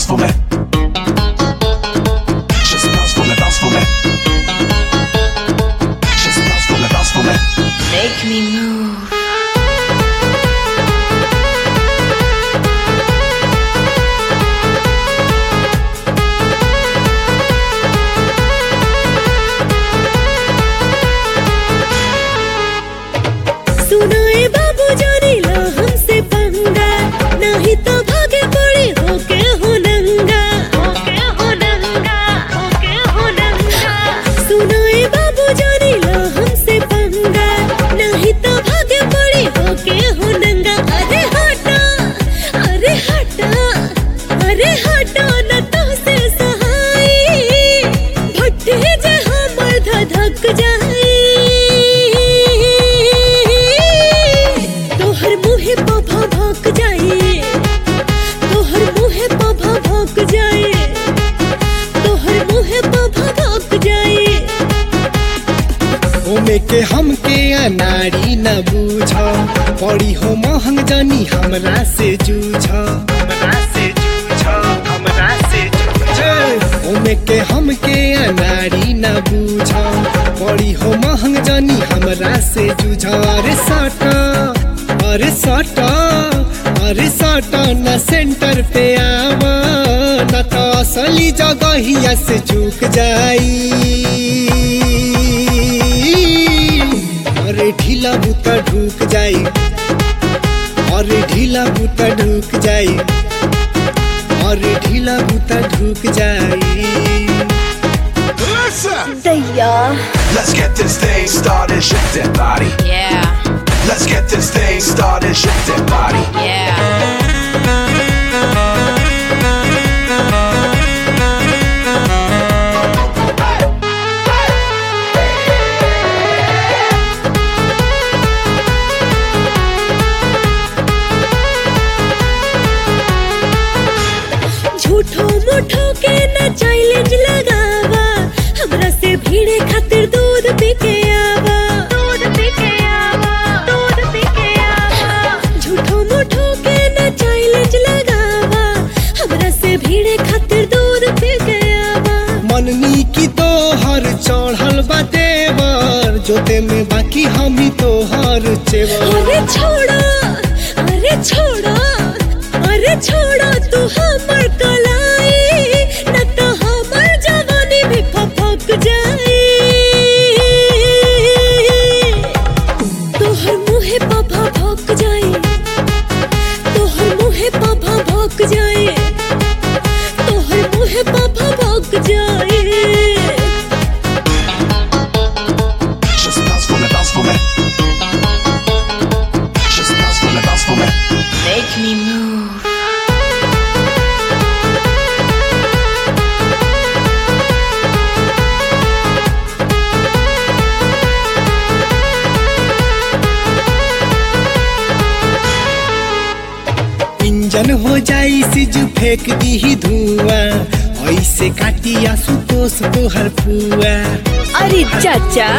for me. Just bounce for me, bounce for me. Just bounce for me, bounce for me. Make me move. सुनाए बाबू जानी ला हमसे पंगा, नहीं तो भागे पड़ी होके हो नंगा, होके हो नंगा, होके हो नंगा। सुनाए बाबू जानी ला हमसे पंगा, नहीं तो भागे पड़ी होके हो नंगा। अरे हटा, अरे हटा, अरे हटा न तो से सहाई, भट्टे जे हमर धधक जाई। के हमके अनाड़ी न बूझ, पड़ी हो महंग जानी हमरा से जूझ, हमरा से जूझ, हमरा से जूझ। ओमे के हमके अनाड़ी न बूझ, पड़ी हो महंग जानी हमरा से जूझ। अरे साटा, अरे साटा, अरे साटा न सेंटर पे आवा, न तो असली जगहिया से चूक जाई। अरे ढीला बूता ढूक जाई, अरे ढीला बूता ढूक जाई, अरे ढीला बूता ढूक जाई। दैया, Let's get this thing started, shake that body. Yeah. Let's get this thing started, shake that body. Yeah. झूठो मूठो के न चैलेंज लगावा, हमरा से भीड़े खातिर दूध पी के आवा, दूध पी के आवा, दूध पी के आवा। झूठो मूठो के न चैलेंज लगावा, हमरा से भीड़े खातिर दूध पी के आवा। मननी की तो हर चढ़ल बा देवर, जोते में बाकी हम ही तो हर चेवर। अरे छोड़ा, अरे छोड़ा, अरे छोड़ा तू हमर कलाई, न तो हमर जवानी भी फफक जाई। तोहर मुहे पापा भक जाई, तोहर मुहे पापा भक जाई, तोहर मुहे पापा भक जाई। Just bounce for me, bounce for me. Just bounce for me, bounce for me. Make me move. Engine हो जाई सिज फेंक दी धुआं, ऐसे काटी आशुतोष तोहर फुआ। अरे चाचा,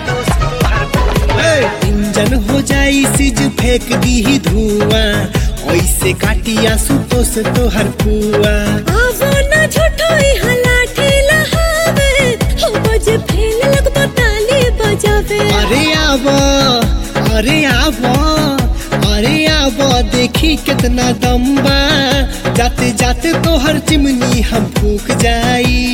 इंजन हो जाई सिज फेंक दी धुआं, ऐसे काटी आशुतोष तोहर फुआ। आवो ना झूठो इहाँ लाठी लहावे, हो बजे फेल लगबो ताली बजावे। अरे आवा, अरे आवा, अरे आवा देखी कितना दम बा, जाते जाते तोहर चिमनी हम फूक जाई।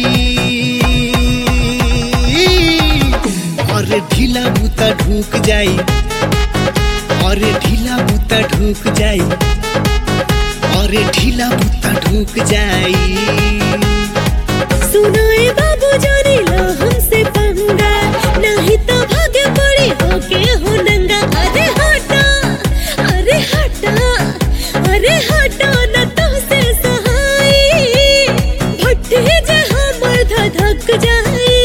अरे ढीला बूता ढूक जाई, अरे ढीला बूता ढूक जाई, अरे ढीला बूता ढूक जाई। सुनाए बाबू जानी ला हमसे पंगा, नहीं तो भागे पड़ी होके हो नंगा। अरे हटा, अरे हटा, अरे हटा न तो से सहाई, भट्टे जे हमर धधक जाई।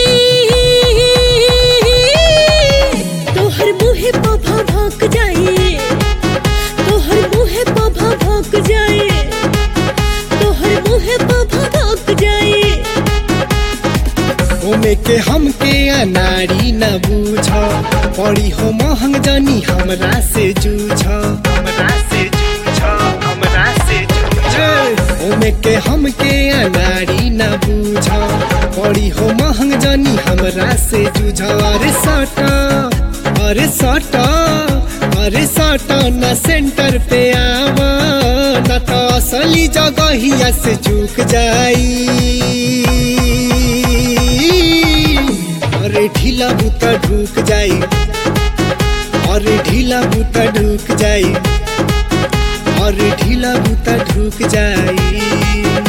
तोहर मुहे पापा भक जाई, तोहर मुहे पापा भक जाई, तोहर मुहे पापा भक जाई। ओमे के हमके अनाड़ी न बूझ, पड़ी हो महंग जानी हमरा से जूझ, हमरा से जूझ, हमरा से जूझ। ओमे के हमके अनाड़ी न बूझ पड़ी हो महंग जानी हमरा से जूझ अरे सटा अरे सटा अरे सटा न सेंटर पे आवा न तो असली जगहिया से झुक जाई अरे ढीला बूता ढुक जाई अरे ढीला बूता ढुक जाई अरे ढीला बूता ढुक जाई